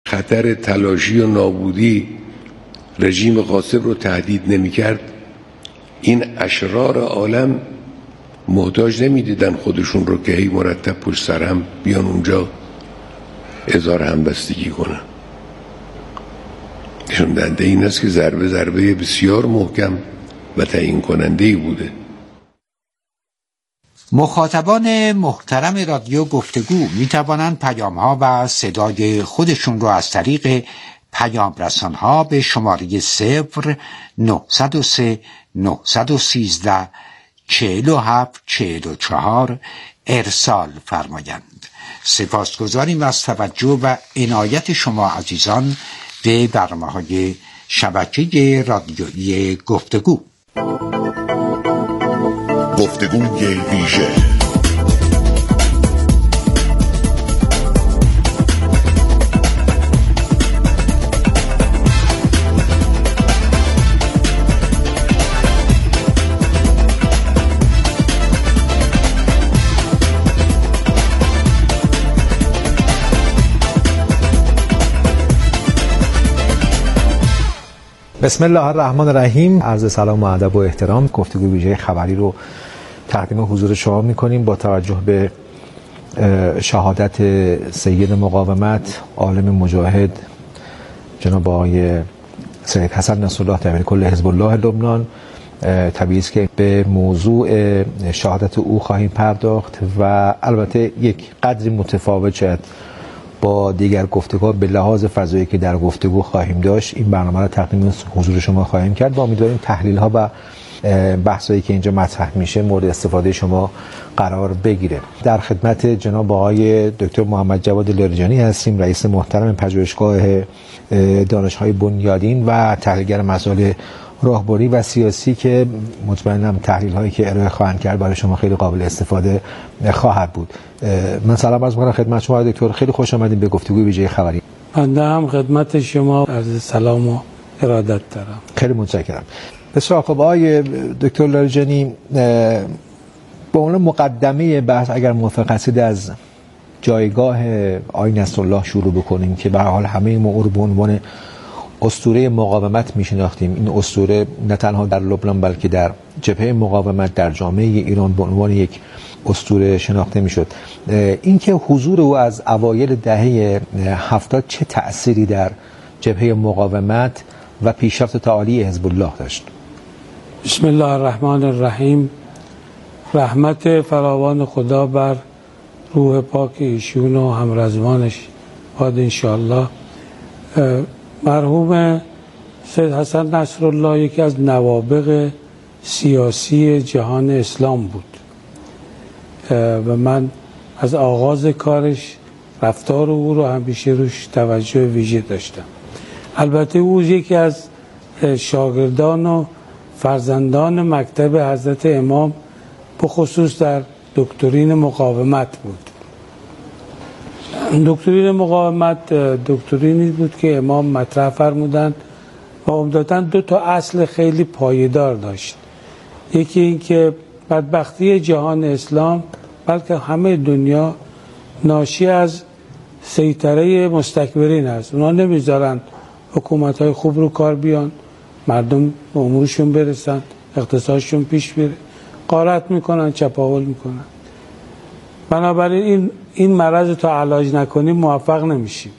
خطر تلاشی و نابودی رژیم غاصب رو تهدید نمی کرد، این اشرار عالم محتاج نمیدیدن خودشون رو که هی مرتب پشت سر هم بیان اونجا اظهار همبستگی کنن. نشون دهنده این است که ضربه بسیار محکم و تعیین کننده‌ای بوده. مخاطبان محترم رادیو گفتگو می توانند پیام‌ها و صدای خودشون رو از طریق پیام رسان‌ها به شماره 0903 913 4744 ارسال فرمایند. سپاسگزاریم از توجه و عنایت شما عزیزان به برنامه‌های شبکه رادیویی گفتگو. گفتگوی ویژه. بسم الله الرحمن الرحیم. عرض سلام و ادب و احترام. گفتگوی ویژه خبری رو تقدیم حضور شما می‌کنیم با توجه به شهادت سید مقاومت عالم مجاهد جناب آقای سید حسن نصرالله دبیر کل حزب الله لبنان. طبیعی است که به موضوع شهادت او خواهیم پرداخت و البته یک قدری متفاوت شد با دیگر گفتگوها به لحاظ فضایی که در گفتگو خواهیم داشت. این برنامه را تقدیم حضور شما خواهیم کرد و امیدواریم تحلیل‌ها و بحثایی که اینجا مطرح میشه مورد استفاده شما قرار بگیره. در خدمت جناب آقای دکتر محمد جواد لاریجانی هستیم، رئیس محترم پژوهشگاه دانش‌های بنیادین و تحلیلگر مسائل راهبری و سیاسی که مطمئنم تحلیل‌هایی که ارائه خواهند کرد برای شما خیلی قابل استفاده خواهد بود. من سلام عرض می‌کنم خدمت شما دکتر، خیلی خوش آمدید به گفتگوی ویژه خبری. بنده هم خدمت شما عرض سلام و ارادت دارم. خیلی متشکرم. بسیار خب آقای دکتر لاریجانی، به عنوان مقدمه بحث اگر موافق هستید از جایگاه آقای نصرالله شروع بکنیم که به هر حال همه ما او رو به عنوان اسطوره مقاومت میشناختیم. این اسطوره نه تنها در لبنان بلکه در جبهه مقاومت در جامعه ایران به عنوان یک اسطوره شناخته میشد. اینکه حضور او از اوایل دهه 70 چه تأثیری در جبهه مقاومت و پیشرفت تعالی حزب الله داشت؟ بسم الله الرحمن الرحیم. رحمت فراوان خدا بر روح پاک ایشون و همرزمانش باد انشاءالله. مرحوم سید حسن نصرالله یکی از نوابغ سیاسی جهان اسلام بود و من از آغاز کارش رفتار او رو همیشه روش توجه ویژه داشتم. البته او یکی از شاگردان و فرزندان مکتب حضرت امام به خصوص در دکترین مقاومت بود. دکترین مقاومت دکترینی بود که امام مطرح فرمودند و عمدتاً دو تا اصل خیلی پایدار داشت. یکی این که بدبختی جهان اسلام بلکه همه دنیا ناشی از سیطره مستکبرین است. اونا نمیذارن حکومت‌های خوب رو کار بیان، مردم به امورشون برسن، اقتصادشون پیش بره، غارت میکنن، چپاول میکنن. بنابراین این مرض تا علاج نکنیم موفق نمیشیم.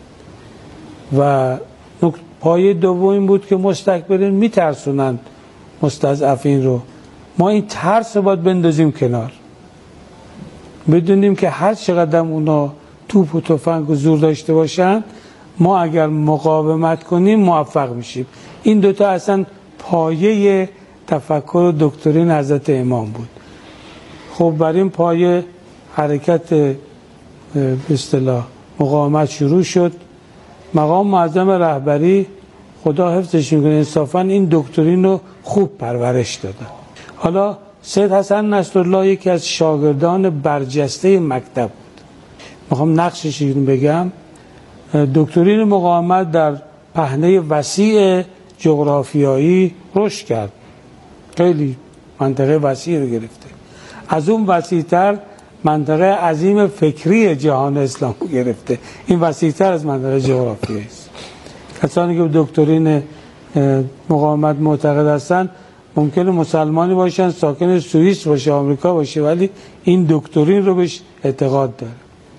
و پایه دوم این بود که مستکبرین میترسونن مستضعفین رو. ما این ترس رو باید بندازیم کنار، بدونیم که هر چقدر اونا توپ و تفنگ و زور داشته باشن، ما اگر مقاومت کنیم موفق میشیم. این دوتا اصلا پایه تفکر و دکترین حضرت امام بود. خب بر این پایه حرکت به اصطلاح مقاومت شروع شد. مقام معظم رهبری خدا حفظش میکنه انصافا این دکترین رو خوب پرورش دادن. حالا سید حسن نصرالله یکی از شاگردان برجسته مکتب بود. میخوام نقشش رو بگم. دکترین مقاومت در پهنه وسیع جغرافیایی رشد کرد، خیلی منطقه وسیع رو گرفته. از اون وسیع‌تر منطقه عظیم فکری جهان اسلام گرفته. این وسیع‌تر از منطقه جغرافیایی است. کسانی که به دکترین مقاومت معتقد هستند ممکنه مسلمانی باشن، ساکن سوئیس باشه، آمریکا باشه، ولی این دکترین رو بهش اعتقاد داره.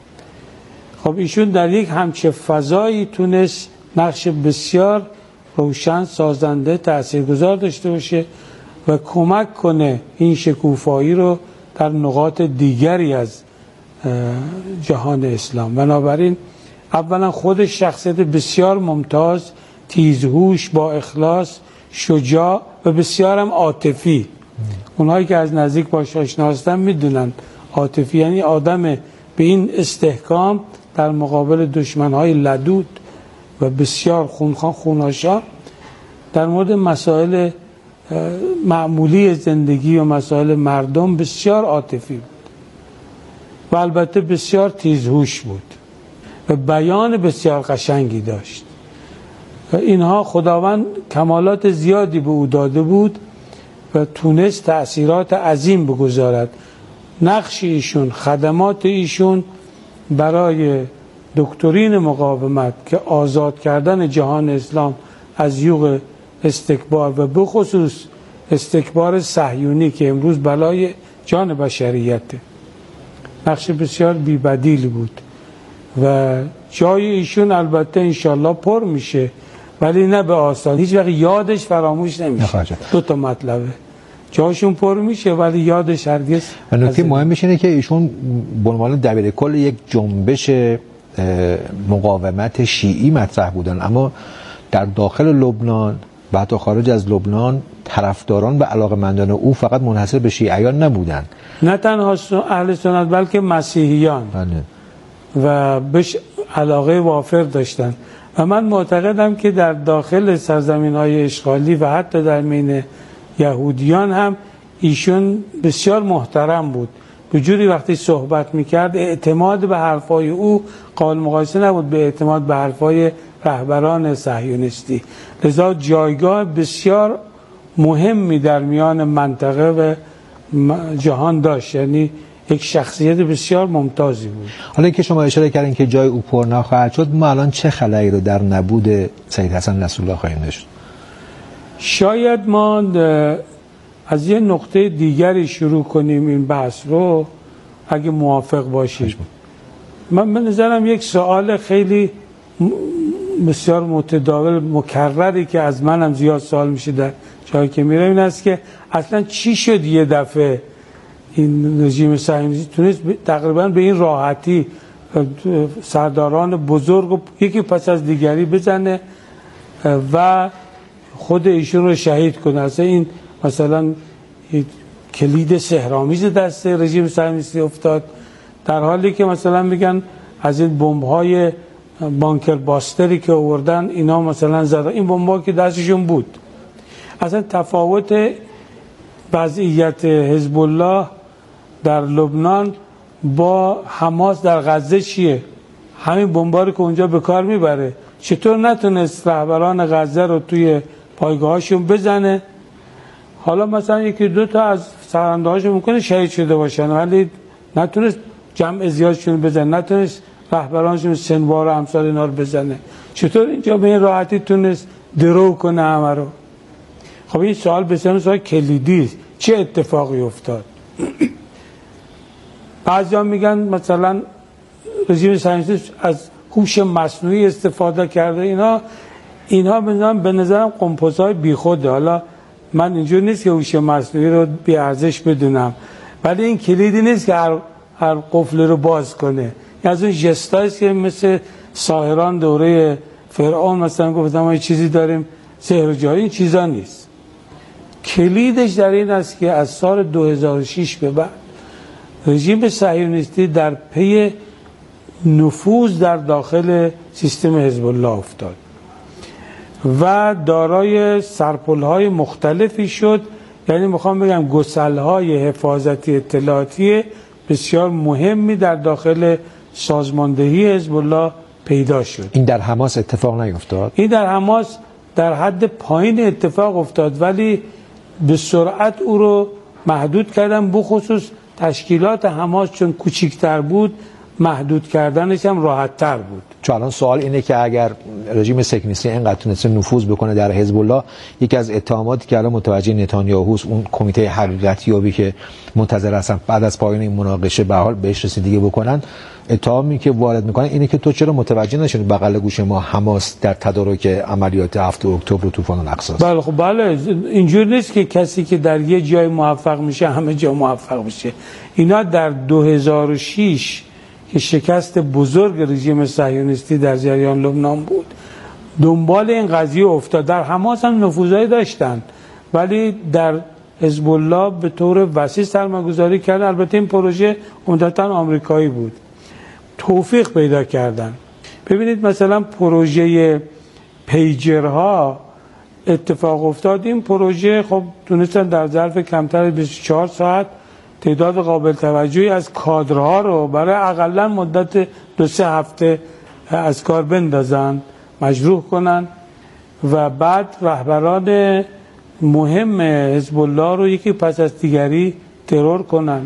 خب ایشون در یک همچه فضایی تونست نقش بسیار روشن، سازنده، تاثیرگذار داشته باشه و کمک کنه این شکوفایی رو در نقاط دیگری از جهان اسلام. بنابراین اولا خود شخصیت بسیار ممتاز، تیزهوش، با اخلاص، شجاع و بسیار هم عاطفی. اونهایی که از نزدیک باش آشنا هستن میدونن عاطفی یعنی آدم به این استحکام در مقابل دشمنهای لدود و بسیار خونخوار خوناشار در مورد مسائل معمولی زندگی و مسائل مردم بسیار عاطفی بود و البته بسیار تیزهوش بود و بیان بسیار قشنگی داشت و اینها خداوند کمالات زیادی به او داده بود و تونست تأثیرات عظیم بگذارد. نقش ایشون، خدمات ایشون برای دکترین مقاومت که آزاد کردن جهان اسلام از یوغ استکبار و بخصوص استکبار صهیونی که امروز بلای جان بشریته، نقش بسیار بی‌بدیل بود و جای ایشون البته انشالله پر میشه ولی نه به آسان. هیچ وقت یادش فراموش نمیشه. دو تا مطلبه، جاشون پر میشه ولی یادش هرگز. نکته مهمش اینه که ایشون به عنوان دبیرکل یک جنبش مقاومت شیعی مطرح بودن، اما در داخل لبنان و حتی خارج از لبنان طرفداران و علاقه‌مندان او فقط منحصر به شیعیان نبودن، نه تنها اهل سنت بلکه مسیحیان و بهش علاقه وافر داشتن. و من معتقدم که در داخل سرزمین‌های اشغالی و حتی در بین یهودیان هم ایشون بسیار محترم بود. به جوری وقتی صحبت میکرد اعتماد به حرفای او قابل مقایسه نبود به اعتماد به حرفای رهبران صهیونیستی. لذا جایگاه بسیار مهمی در میان منطقه و جهان داشت، یعنی یک شخصیت بسیار ممتازی بود. حالا که شما اشاره کردین که جای او پر نخواهد شد، ما الان چه خلایی رو در نبود سید حسن نصرالله خواهیم داشت؟ شاید ما از یه نقطه دیگری شروع کنیم این بحث رو اگه موافق باشید. من به نظرم یک سوال خیلی بسیار متداول مکرری که از منم زیاد سوال میشه در جایی که میرم این است که اصلا چی شد یه دفعه این رژیم صهیونیستی تونست تقریبا به این راحتی سرداران بزرگ رو یکی پس از دیگری بزنه و خود ایشون رو شهید کنه. اصلا این مثلا کلید سحرآمیز دست رژیم صهیونیستی افتاد، در حالی که مثلا میگن از این بمب‌های بانکر باستری که آوردن اینا مثلا زدن، این بمب‌ها که دستشون بود. اصلا تفاوت وضعیت حزب الله در لبنان با حماس در غزه چیه؟ همین بمب‌ها رو که اونجا به کار میبره، چطور نتونست رهبران غزه رو توی پایگاهاشون بزنه؟ حالا مثلا یکی دو تا از سرنده‌هاشون ممکنه شهید شده باشن ولی نتونست جمع زیادشون بزنه، نتونست رهبرانشون سنوار و امثال اینا رو بزنه. چطور اینجا به این راحتی تونست درو کنه همه رو؟ خب این سوال بسیار سوال کلیدی است. چه اتفاقی افتاد؟ بعضیا میگن مثلا رژیم صهیونیستی از هوش مصنوعی استفاده کرده. اینها به نظرم قمپوزهای بیخوده. حالا من اینجور نیست که هوش مصنوعی رو بی ارزش بدونم، ولی این کلیدی نیست که هر قفل رو باز کنه. از اون جستاییست که مثل ساحران دوره فرعون مثلا گفتم ما یه چیزی داریم سحر و جادو، این چیزا نیست. کلیدش در این است که از سال 2006 به بعد رژیم صهیونیستی در پی نفوذ در داخل سیستم حزب الله افتاد و دارای سرپل‌های مختلفی شد. یعنی میخوام بگم گسل‌های حفاظتی اطلاعاتی بسیار مهمی در داخل سازماندهی حزب الله پیدا شد. این در حماس اتفاق نیفتاد؟ این در حماس در حد پایین اتفاق افتاد ولی به سرعت او رو محدود کردن، بخصوص تشکیلات حماس چون کوچیک‌تر بود محدود کردنش هم راحت‌تر بود. چون الان سوال اینه که اگر رژیم سکنیستی اینقدر تونسته نفوذ بکنه در حزب الله، یکی از اتهاماتی که الان متوجه نتانیاهوست، اون کمیته حقیقتیابی که منتظر هستن بعد از پایان این مناقشه به حال بهش رسیدگی بکنن، اتهامی که وارد میکنن اینه که تو چرا متوجه نشدی بغل گوش ما حماس در تدارک عملیات 7 اکتبر و طوفان الاقصی؟ بله خب بله، اینجور نیست که کسی که در یه جای موفق میشه همه جا موفق میشه. اینا در 2006 که شکست بزرگ رژیم صهیونیستی در جریان لبنان بود دنبال این قضیه افتاد. در حماس هم نفوذایی داشتن ولی در حزب الله به طور وسیع سرمایه‌گذاری کردن. البته این پروژه عمدتاً آمریکایی بود، توفیق پیدا کردن. ببینید مثلا پروژه پیجرها اتفاق افتاد. این پروژه خب تونستن در ظرف کمتر از 24 ساعت تعداد قابل توجهی از کادرها رو برای اقلا مدت 2-3 هفته از کار بندازن، مجروح کنن و بعد رهبران مهم حزب الله رو یکی پس از دیگری ترور کنن.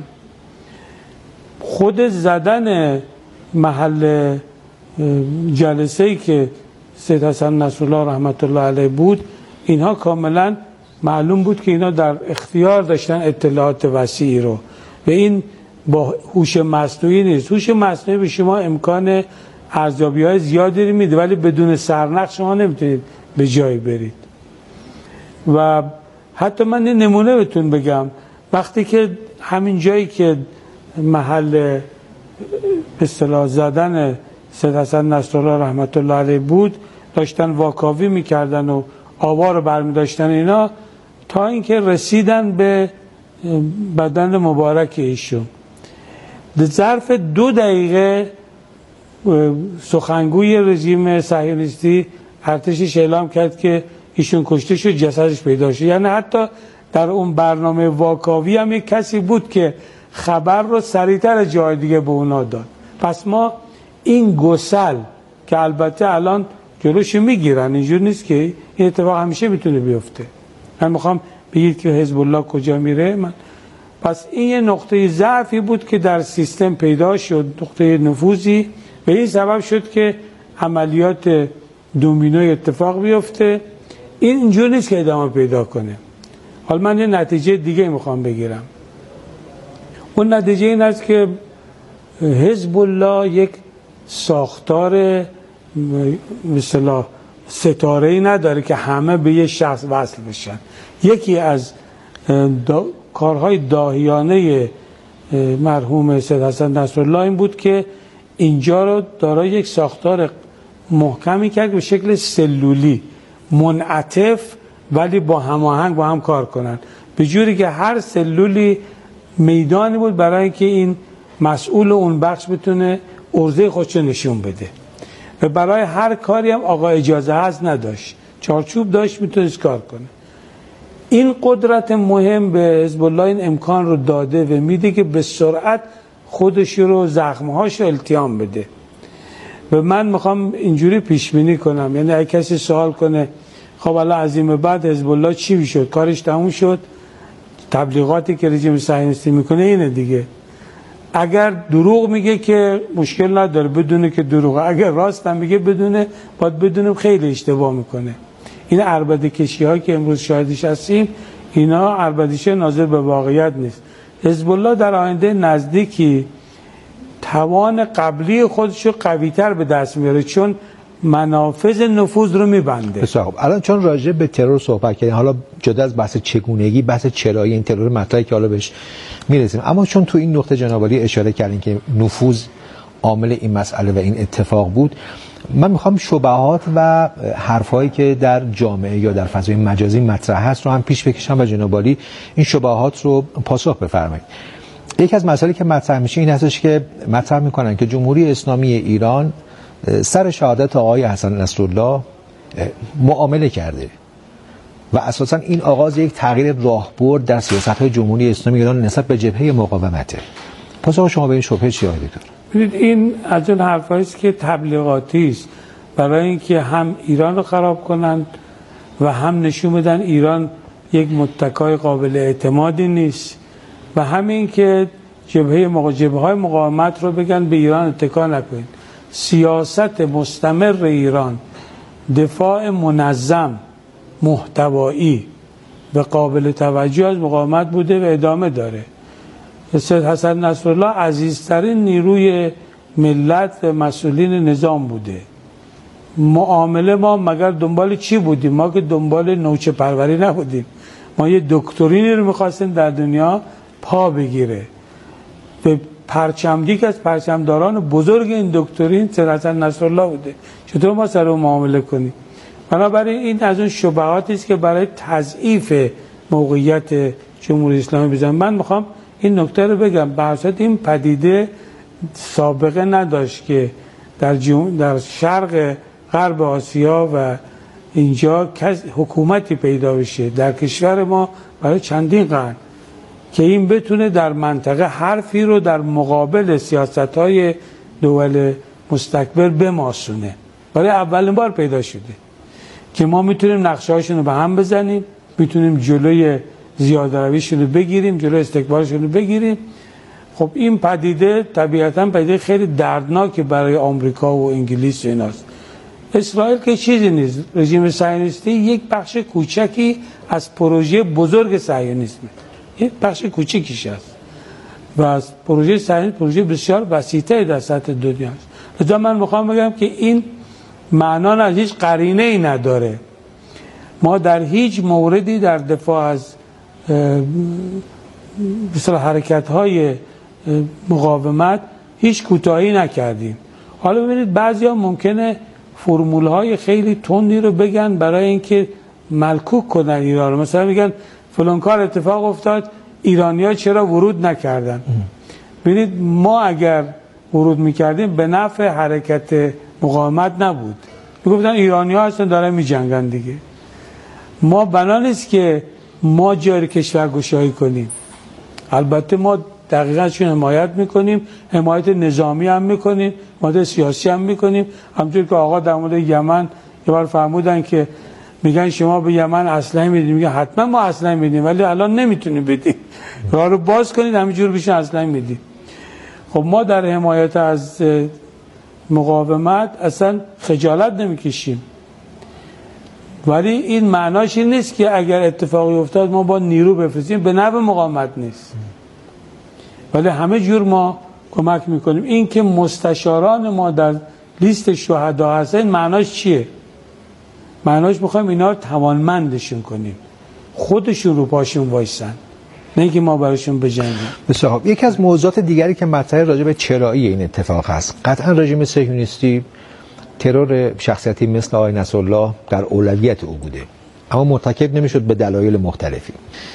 خود زدن محل جلسه‌ای که سید حسن نصرالله رحمت الله علیه بود، اینها کاملا معلوم بود که اینا در اختیار داشتن اطلاعات وسیعی رو و این با هوش مصنوعی نیست. هوش مصنوعی به شما امکان ارزیابی‌های زیادی میده ولی بدون سرنخ شما نمیتونید به جایی برید. و حتی من یه نمونه بهتون بگم، وقتی که همین جایی که محل به اصطلاح زدن سید حسن نصرالله رحمت الله علیه بود داشتن واکاوی میکردن و آوا رو برمی داشتن اینا تا اینکه رسیدن به بدن مبارک ایشون. در ظرف 2 دقیقه سخنگوی رژیم صهیونیستی ارتشش اعلام کرد که ایشون کشته شد، جسدش پیدا شد. یعنی حتی در اون برنامه واکاوی هم یک کسی بود که خبر رو سریعتر از جای دیگه به اونا داد. پس ما این گسل که البته الان جلوش میگیرن، اینجور نیست که این اتفاق همیشه میتونه بیفته. من میخوام بگید که حزب الله کجا میره. پس این یه نقطه ضعفی بود که در سیستم پیدا شد، نقطه نفوذی، به این سبب شد که عملیات دومینوی اتفاق بیفته. این اینجور نیست که ادامه پیدا کنه. حالا من یه نتیجه دیگه میخوام بگیرم. اون نتیجه این است که حزب الله یک ساختار مثلا ستاره‌ای نداره که همه به یه شخص وصل بشن. یکی از کارهای داهیانه مرحوم سید حسن نصرالله این بود که اینجا رو دارای یک ساختار محکمی کرد به شکل سلولی منعطف ولی با هماهنگ با هم کار کنن، به جوری که هر سلولی میدانی بود برای اینکه این مسئول اون بخش بتونه عرضه خودش نشون بده و برای هر کاری هم آقا اجازه هست نداشت، چارچوب داشت میتونست کار کنه. این قدرت مهم به حزب الله این امکان رو داده و میده که به سرعت خودش رو زخمهاش رو التیام بده. و من میخوام اینجوری پیش بینی کنم، یعنی اگه کسی سوال کنه خب الان از این بعد حزب الله چی میشد، کارش تموم شد، تبلیغاتی که رژیم صهیونیستی میکنه اینه دیگه. اگر دروغ میگه که مشکل نداره بدونه که دروغه، اگر راست هم میگه بدونه، باید بدونیم خیلی اشتباه میکنه. این عربده کشی ها که امروز شاهدش هستیم اینا عربدیشه ناظر به واقعیت نیست. حزب الله در آینده نزدیکی توان قبلی خودش رو قوی‌تر به دست میاره چون منافذ نفوذ رو میبنده. بسیار خوب. الان چون راجع به ترور صحبت کردیم، حالا جدا از بحث چگونگی، بحث چرایی این ترور مطرحی که حالا بهش میرسیم، اما چون تو این نقطه جناب عالی اشاره کردین که نفوذ عامل این مسئله و این اتفاق بود، من میخوام شبهات و حرفایی که در جامعه یا در فضای مجازی مطرح هست رو هم پیش بکشم و جناب عالی این شبهات رو پاسخ بفرمایید. یکی از مسائلی که مطرح میشه این هستش که مطرح میکنن که جمهوری اسلامی ایران سر شهادت آقای حسن نصرالله معامله کرده و اساسا این آغاز یک تغییر راهبرد در سیاست‌های جمهوری اسلامی ایران نسبت به جبهه مقاومته. پاسخ شما به این شبهه چیه آقای دکتر؟ ببینید این از اون حرفایی است که تبلیغاتی است برای اینکه هم ایران رو خراب کنند و هم نشون بدن ایران یک متکای قابل اعتمادی نیست و همین که جبهه‌های مقاومت رو بگن به ایران اتکا نکنید. سیاست مستمر ایران، دفاع منظم محتوایی و قابل توجه از مقاومت بوده و ادامه داره. سید حسن نصرالله عزیزترین نیروی ملت و مسئولین نظام بوده. معامله ما مگر دنبال چی بودیم؟ ما که دنبال نوچه پروری نبودیم. ما یه دکترینی رو میخواستیم در دنیا پا بگیره. به پرچمدیک از پرچمداران بزرگ این دکترین سید حسن نصرالله بوده. چطور ما سر اون معامله کنیم؟ بنابراین این از اون شبهاتی است که برای تضعیف موقعیت جمهوری اسلامی بزنم. من میخوام این نکته رو بگم، به اساس این پدیده سابقه نداشت که در شرق غرب آسیا و اینجا حکومتی پیدا بشه در کشور ما برای چندین قرن که این بتونه در منطقه حرفی رو در مقابل سیاست‌های دول مستکبر بماسونه. برای اولین بار پیدا شده که ما میتونیم نقشه‌هاشون رو به هم بزنیم، میتونیم جلوی زیاده‌رویشون رو بگیریم، جلوی استکبارشون رو بگیریم. خب این پدیده طبیعتاً پدیده خیلی دردناک برای آمریکا و انگلیس و ایناست. اسرائیل که چیزی نیست. رژیم صهیونیستی یک بخش کوچکی از پروژه بزرگ صهیونیسمه، یک بخش کوچکیش است و از پروژه صهیونیسم پروژه بسیار وسیع‌تری در سطح دنیا است. لذا من میخوام بگم که این معنا از هیچ قرینه‌ای نداره. ما در هیچ موردی در دفاع از مثلا حرکت‌های مقاومت هیچ کوتاهی نکردیم. حالا ببینید بعضیا ممکنه فرمول‌های خیلی تندی رو بگن برای اینکه ملکوک کنن ایران رو. مثلا میگن فلان کار اتفاق افتاد، ایرانی‌ها چرا ورود نکردن؟ ببینید ما اگر ورود میکردیم به نفع حرکت مقاومت نبود. میگفتن ایرانی‌ها هستن دارن میجنگن دیگه. ما بنا نیست که ما جای کشورگشایی کنیم. البته ما دقیقاً چون حمایت میکنیم، حمایت نظامی هم میکنیم، حمایت سیاسی هم میکنیم. همونطور که آقا در مورد یمن یه بار فرمودن که میگن شما به یمن اسلحه میدید، میگن حتما ما اسلحه میدیم ولی الان نمیتونیم بدیم. راه رو باز کنید همینجور بشین اسلحه میدیم. خب ما در حمایت از مقاومت اصلا خجالت نمیکشیم، ولی این معناش این نیست که اگر اتفاقی افتاد ما با نیرو بفرستیم. به نفع مقاومت نیست، ولی همه جور ما کمک میکنیم. این که مستشاران ما در لیست شهدا هستن معناش چیه؟ معناش میخوایم اینا توانمندشون کنیم، خودشون رو پاشون وایسن، نه اینکه ما براشون بجنگیم. بسیار خوب. یکی از موضوعات دیگری که مطرح راجع به چرایی این اتفاق هست، قطعا رژیم صهیونیستی ترور شخصیتی مثل آقای نصرالله در اولویت او بوده، اما مرتکب نمیشد به دلایل مختلفی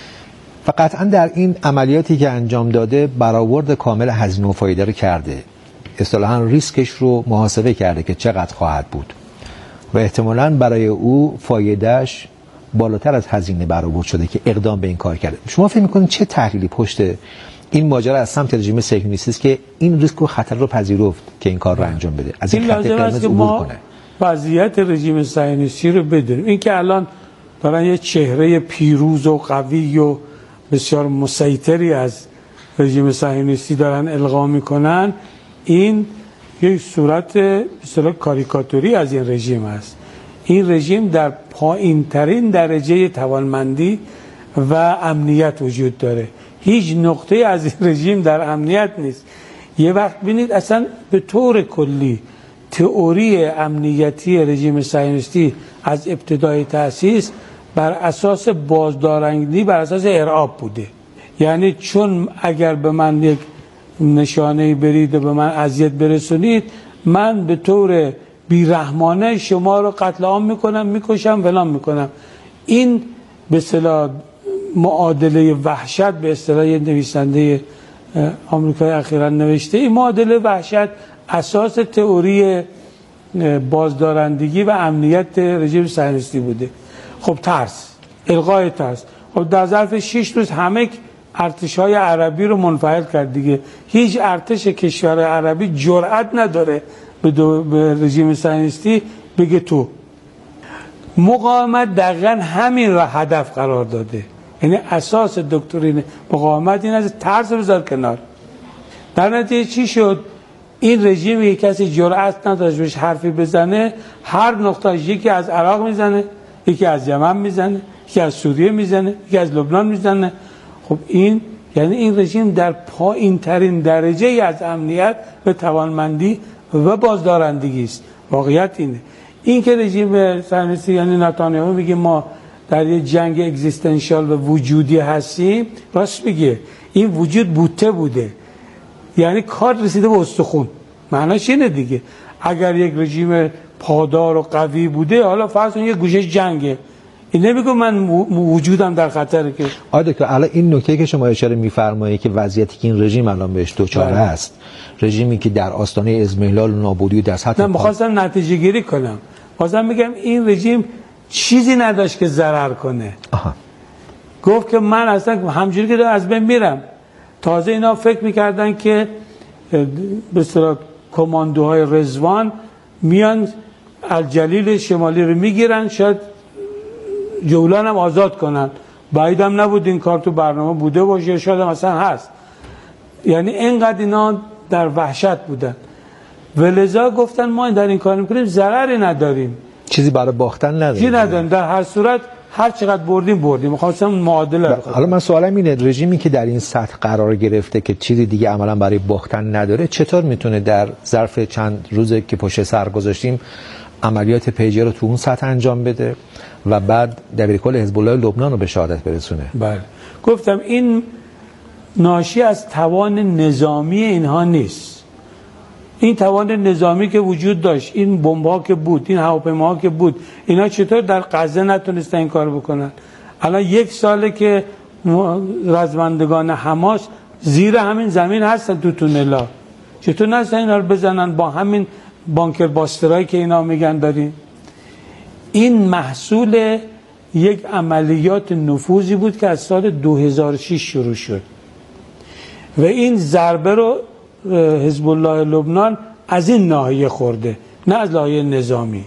و قطعا در این عملیاتی که انجام داده برآورد کامل هزینه و فایده رو کرده، اصطلاحاً ریسکش رو محاسبه کرده که چقدر خواهد بود و احتمالاً برای او فایدهش بالاتر از هزینه برآورد شده که اقدام به این کار کرده. شما فکر می‌کنید چه تحلیلی پشت این ماجرا از سمت رژیم صهیونیستی است که این ریسک و خطر رو پذیرفت که این کار رو انجام بده، از این خط قرمز عبور کنه؟ وضعیت رژیم صهیونیستی رو بدونیم. این که الان دارن یه چهره پیروز و قوی و بسیار مسیطری از رژیم صهیونیستی دارن القا میکنن، این یک صورت مثلا کاریکاتوری از این رژیم است. این رژیم در پایین ترین درجه توانمندی و امنیت وجود داره. هیچ نقطه از این رژیم در امنیت نیست. یه وقت ببینید اصلا به طور کلی تئوری امنیتی رژیم صهیونیستی از ابتدای تأسیس بر اساس بازدارندگی، بر اساس ارعاب بوده. یعنی چون اگر به من یک نشانه برید و به من اذیت برسونید، من به طور بیرحمانه شما رو قتل عام میکنم، میکشم، فلان میکنم. این به اصطلاح معادله وحشت، به اصطلاح نویسنده آمریکایی اخیراً نوشته، این معادله وحشت اساس تئوری بازدارندگی و امنیت رژیم صهیونیستی بوده. خب ترس، الغای ترس. خب در ظرف 6 روز همه ارتش‌های عربی رو منفعل کرد دیگه. هیچ ارتش کشور عربی جرأت نداره به رژیم صهیونیستی بگه تو. مقاومت دقیقاً همین را هدف قرار داده. یعنی اساس دکترین مقاومت این است ترس بذار کنار. در نتیجه چی شد؟ این رژیم یک کسی جرأت نداشت بهش حرفی بزنه، هر نقطه‌اش یکی از عراق میزنه، یکی از یمن میزنه، یکی از سوریه میزنه، یکی از لبنان میزنه. خب این یعنی این رژیم در پایین ترین درجه از امنیت و توانمندی و بازدارندگی است. واقعیت اینه. این که رژیم صهیونیستی یعنی نتانیاهو میگه ما در یک جنگ اگزیستانسیال و وجودی هستیم، راست میگه. این وجود بوته بوده، یعنی کار رسیده به استخون. معناش اینه دیگه. اگر یک رژیم پادار و قوی بوده، حالا فرض کن یک گوشه جنگه، این نمیگه من وجودم در خطره. که دکتر الان این نکته که شما اشاره می‌فرمایید که وضعیتی که این رژیم الان بهش دوچاره است، رژیمی که در آستانه اضمحلال و نابودی در سطح نه می‌خواستم نتیجه گیری کنم. بازم میگم این رژیم چیزی نداشت که ضرر کنه. گفت که من اصلا همجوری که از بین میرم. تازه اینا فکر می‌کردن که به اصطلاح کماندوهای رضوان میان الجلیل شمالی رو میگیرن، شاید جولان هم آزاد کنن. بعید هم نبود این کار تو برنامه بوده باشه، شاید هم اصلا هست. یعنی اینقدر اینا در وحشت بودن و لذا گفتن ما در این کار میکنیم ضرری نداریم، چیزی برای باختن نداریم. چیزی نداریم، در هر صورت هر چقدر بردیم. می‌خواستم معادله بکنم. حالا من سوالم اینه، رژیمی که در این سطح قرار گرفته که چیزی دیگه عملا برای باختن نداره، چطور میتونه در ظرف چند روزه که پشت سر گذاشتیم عملیات پیجی رو تو اون سطح انجام بده و بعد دبیرکل حزب الله لبنان رو به شهادت برسونه؟ بله گفتم این ناشی از توان نظامی اینها نیست. این توان نظامی که وجود داشت، این بمب‌ها که بود، این هواپیماها که بود، اینا چطور در غزه نتونستن این کار بکنن؟ الان 1 ساله که رزمندگان حماس زیر همین زمین هستن تو تونلا، چطور نستن اینا رو بزنن با همین بانکر باسترایی که اینا میگن دارین؟ این محصول یک عملیات نفوذی بود که از سال 2006 شروع شد و این ضربه رو حزب الله لبنان از این ناحیه خورده، نه از ناحیه نظامی.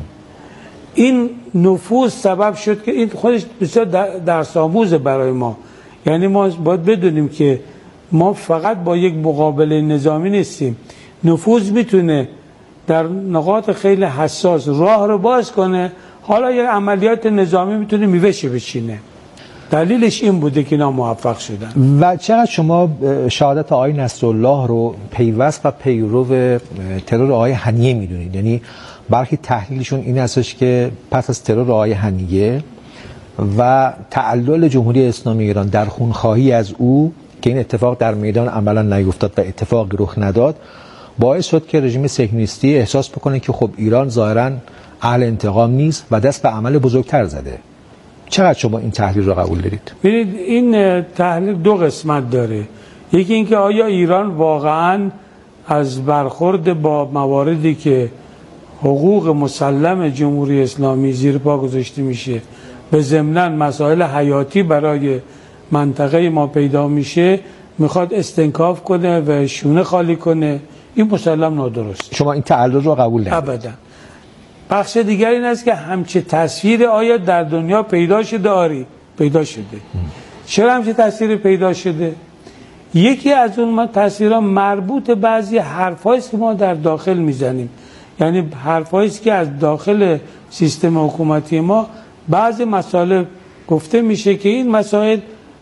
این نفوذ سبب شد که این خودش بسیار درس آموزه برای ما. یعنی ما باید بدونیم که ما فقط با یک مقابله نظامی نیستیم. نفوذ میتونه در نقاط خیلی حساس راه رو باز کنه، حالا یک عملیات نظامی میتونه میوه‌ش بچینه. دلیلش این بوده که اینا موفق شدن. و چقدر شما شهادت آقای نصرالله رو پیوست و پیرو ترور آقای هنیه میدونید؟ یعنی برخی تحلیلشون این هستش که پس از ترور آقای هنیه و تعلل جمهوری اسلامی ایران در خونخواهی از او که این اتفاق در میدان عملا نیفتاد و اتفاقی رخ نداد، باعث شد که رژیم صهیونیستی احساس بکنه که خب ایران ظاهراً اهل انتقام نیست و دست به عمل بزرگتر زده. چقدر شما این تحلیل رو قبول دارید؟ ببینید این تحلیل 2 قسمت داره. یکی اینکه آیا ایران واقعاً از برخورد با مواردی که حقوق مسلم جمهوری اسلامی زیر پا گذاشته میشه، به ضمناً مسائل حیاتی برای منطقه ما پیدا میشه، میخواد استنکاف کنه و شونه خالی کنه؟ این مسلم نادرسته. شما این تعلل رو قبول ندارید؟ ابدا. بخش دیگر این است که همچه تصویر آیا در دنیا پیدا شده؟ پیدا شده. چرا همچه تصویر پیدا شده؟ یکی از اون تصویرها مربوط بعضی حرفایی است که ما در داخل میزنیم. یعنی حرفایی است که از داخل سیستم حکومتی ما بعضی مسائل گفته میشه که این مسائل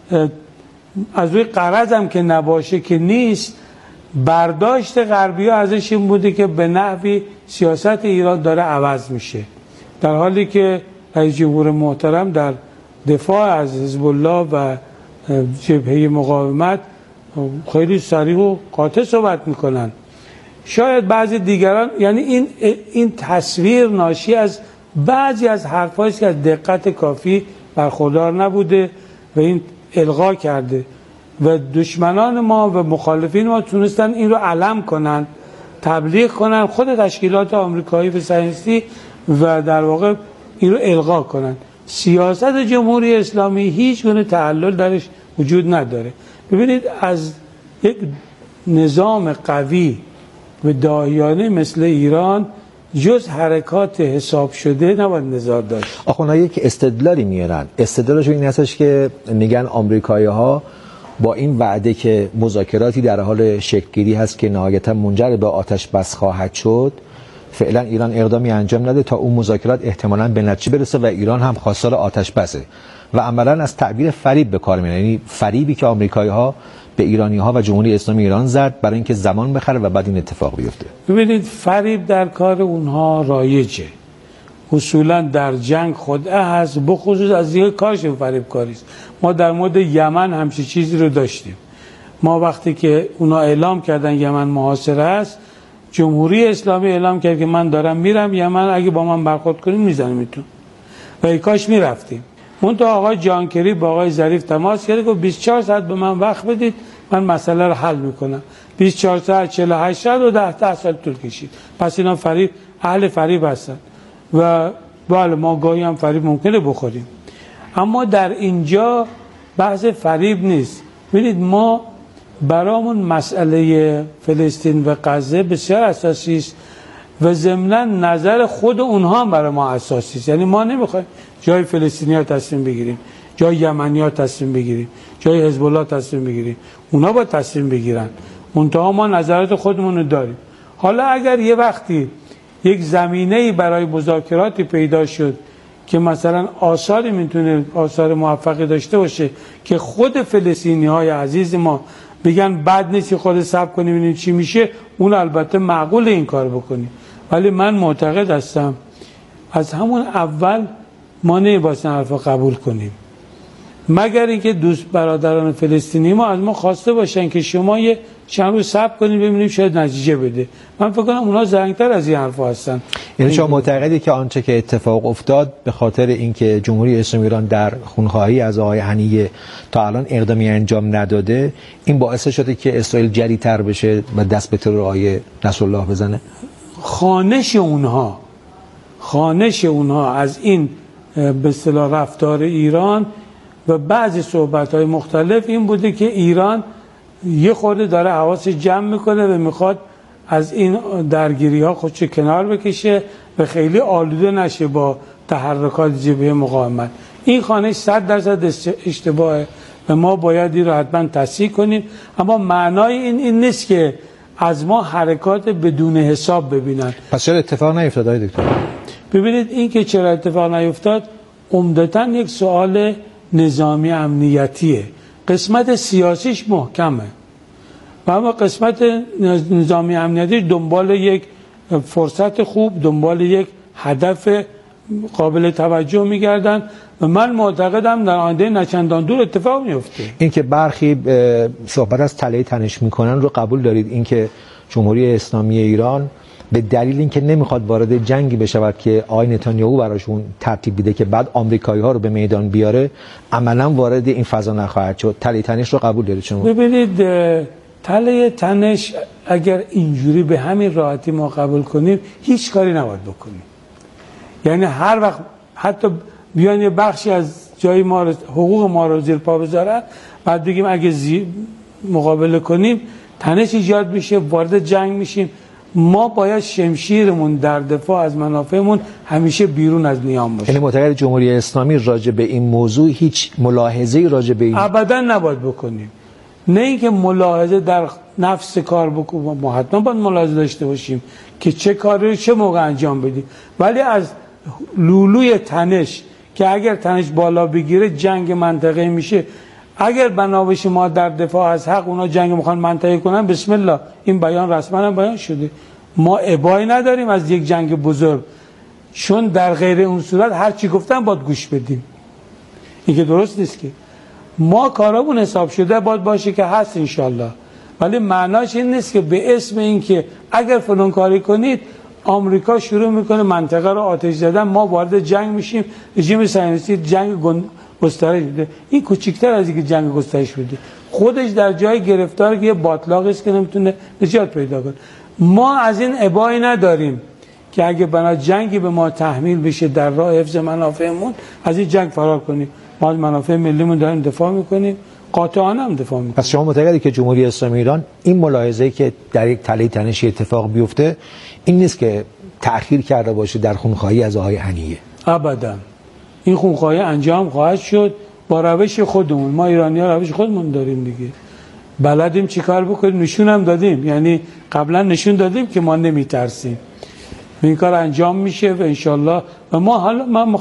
از روی غرض هم که نباشه که نیست، برداشت غربی‌ها ازش این بوده که به نحوی سیاست ایران داره عوض میشه، در حالی که رئیس جمهور محترم در دفاع از حزب الله و جبهه مقاومت خیلی صریح و قاطع صحبت میکنن. شاید بعضی دیگران، یعنی این تصویر ناشی از بعضی از حرفایی است که از دقت کافی برخوردار نبوده و این الغا کرده و دشمنان ما و مخالفین ما تونستن این رو علم کنن، تبلیغ کنن، خود تشکیلات آمریکایی و صهیونیستی، و در واقع این رو الغا کنن. سیاست جمهوری اسلامی هیچ گونه تعلل درش وجود نداره. ببینید از یک نظام قوی و داعیانه مثل ایران جز حرکات حساب شده نباید نظار داشت. آخونا یک استدلالی میارن، استدلالشون این هستش که میگن آمریکایی‌ها با این وعده که مذاکراتی در حال شکل‌گیری هست که نهایتا منجر به آتش بس خواهد شد، فعلا ایران اقدامی انجام نده تا اون مذاکرات احتمالاً به نتیجه برسه و ایران هم خواستار آتش بسه و عملاً از تعبیر فریب به کار میبره، یعنی فریبی که آمریکایی‌ها به ایرانی‌ها و جمهوری اسلامی ایران زد برای اینکه زمان بخره و بعد این اتفاق بیفته. ببینید فریب در کار اونها رایجه، اصولا در جنگ خدعه هست، بخصوص از یک کارش فریب کاریست. ما در مورد یمن همچین چیزی رو داشتیم. ما وقتی که اونا اعلام کردن یمن محاصره است، جمهوری اسلامی اعلام کرد که من دارم میرم یمن، اگه با من برخورد کنید میزنیمتون و ای کاش میرفتیم. منتها آقای جانکری با آقای ظریف تماس کرد، گفت 24 ساعت به من وقت بدید من مسئله رو حل میکنم. 24 ساعت 48 ساعت و 10 سال طول کشید. پس اینا فریب، اهل فریب هستن و بله ما گاهی هم فریب ممکنه بخوریم، اما در اینجا بحث فریب نیست. ببینید ما برامون مسئله فلسطین و غزه بسیار اساسی است و ضمناً نظر خود اونها هم برای ما اساسی است. یعنی ما نمیخوایم جای فلسطینی‌ها تصمیم بگیریم، جای یمنی‌ها تصمیم بگیریم، جای حزب الله تصمیم بگیریم، اونا با تصمیم بگیرن. منتها ما نظرات خودمون رو داریم. حالا اگر یه وقتی یک زمینه‌ای برای مذاکراتی پیدا شد که مثلا آثاری میتونه آثار موفقی داشته باشه که خود فلسطینی‌های عزیز ما بگن بد نیست خود صبر کنیم ببینیم چی میشه، اون البته معقول این کار بکنیم. ولی من معتقد هستم از همون اول ما نمی‌باید حرفا قبول کنیم، مگر اینکه دوست برادران فلسطینی ما از ما خواسته باشن که شما یه چند روز صبر کنید ببینیم شاید نتیجه بده. من فکر کنم اونها زرنگ‌تر از این حرفا هستن. یعنی شما معتقدی که آنچه که اتفاق افتاد به خاطر اینکه جمهوری اسلامی ایران در خونخواهی از آقای هنیه تا الان اقدامی انجام نداده، این باعث شده که اسرائیل جری‌تر بشه و دست به ترور آقای نصرالله بزنه؟ خانش اونها از این به اصطلاح رفتار ایران و بعضی صحبت‌های مختلف این بوده که ایران یه خورده داره حواس جمع میکنه و میخواد از این درگیری‌ها خودش کنار بکشه و خیلی آلوده نشه با تحرکات جبهه مقاومت. این خانش 100% اشتباهه و ما باید این رو حتما تصحیح کنیم، اما معنای این نیست که از ما حرکات بدون حساب ببینن. پس چرا اتفاق نیفتاد آقای دکتر؟ ببینید این که چرا اتفاق نیفتاد عمدتاً یک سوال نظامی امنیتیه، قسمت سیاسیش محکمه و اما قسمت نظامی امنیتی دنبال یک فرصت خوب، دنبال یک هدف قابل توجه میگردن و من معتقدم در آینده نچندان دور اتفاق میفته. این که برخی صحبت از تله تنش میکنن رو قبول دارید؟ این که جمهوری اسلامی ایران به دلیل اینکه نمیخواد وارد جنگی بشود که آقای نتانیاهو براشون ترتیب بده که بعد آمریکایی‌ها رو به میدان بیاره، عملاً وارد این فضا نخواهد شد، تله تنش رو قبول دارید شما؟ ببینید تله تنش اگر اینجوری به همین راحتی ما قبول کنیم هیچ کاری نباید بکنیم. یعنی هر وقت حتی بیان یه بخشی از جای ما حقوق ما رو زیر پا بذارن بعد بگیم اگه مقابله کنیم تنش ایجاد میشه، وارد جنگ میشیم. ما باید شمشیرمون در دفاع از منافعمون همیشه بیرون از نیام باشه. یعنی معتقد جمهوری اسلامی راجع به این موضوع هیچ ملاحظه‌ای راجع به این ابدا نباید بکنیم. نه اینکه ملاحظه در نفس کار بکنیم، ما حتما باید ملاحظه داشته باشیم که چه کاری رو چه موقع انجام بدیم، ولی از لولوی تنش که اگر تنش بالا بگیره جنگ منطقه‌ای میشه. اگر بنا بشه ما در دفاع از حق اونا جنگ میخوان منطقه‌ای کنن، بسم الله، این بیان رسما هم بیان شده. ما ابایی نداریم از یک جنگ بزرگ، چون در غیر اون صورت هر چی گفتن باید گوش بدیم. این که درست نیست که ما کارامون حساب شده باید باشه که هست انشالله، ولی معناش این نیست که به اسم این که اگر فلان کاری کنید آمریکا شروع میکنه منطقه رو آتش زدن، ما وارد جنگ میشیم، رژیم صهیونیستی جنگ گسترش بده. این کوچیک‌تر از اینکه جنگ گسترش بده، خودش در جای گرفتار که یه باطلاقی است که نمیتونه نجات پیدا کنه. ما از این ابایی نداریم که اگه بنا جنگی به ما تحمیل بشه در راه حفظ منافعمون از این جنگ فرار کنیم. ما از منافع ملیمون داریم دفاع میکنیم، قاطعانه هم دفاع میکنیم. پس شما معتقدی که جمهوری اسلامی ایران این ملاحظه‌ای که در یک تله تنشی اتفاق بیفته این نیست که تأخیر کرده باشه در خونخواهی از آقای هنیه؟ ابدا. این خونخواهی انجام خواهد شد با روش خودمون. ما ایرانی‌ها روش خودمون داریم دیگه، بلدیم چی کار بکنیم، نشون هم دادیم، یعنی قبلا نشون دادیم که ما نمیترسیم. این کار انجام میشه و انشالله و ما حالا من